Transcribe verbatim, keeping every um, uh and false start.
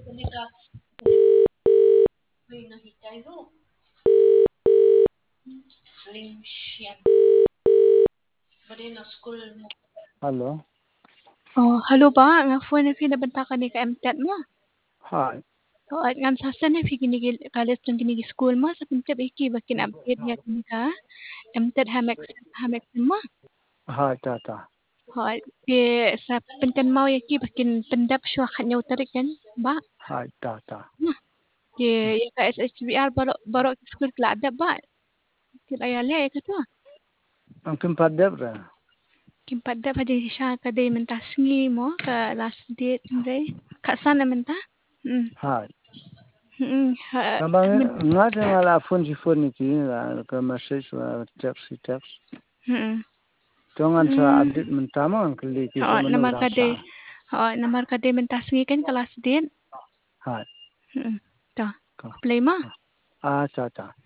Hello. Oh, halo ba? Nga phone na pinabanta ka ni ka M T E D mo. Hi. So, at nga sasa na fi ginigil kalis ng ginigi school mo sa pintap iki bakin update niya kini ka M T E D hamek hamek mo. Hi, Tata. Ho, di sa pintan mo iki bakin pendap siya kanyaw tarik kan ba? Hi, Tata. Di ya ka S H B R baro baro school kla ada ba? Kila yale ya to. Ang kimpadebra. Kim pada pada siya ka day mentasngi mo ka last date day. Ka sana menta? Hmm. Hi. Hmm. Kabang nga nga la phone si phone ki la ka message wa text si text. Hmm. Tongan sa Hmm. update mentama ang kali ki Oo, sa manu namar ka rasa. day. Oo, namar ka day mentasngi kan kelas din. Hi. Hmm. Ta. Ka. Play mo. Ah, Tata.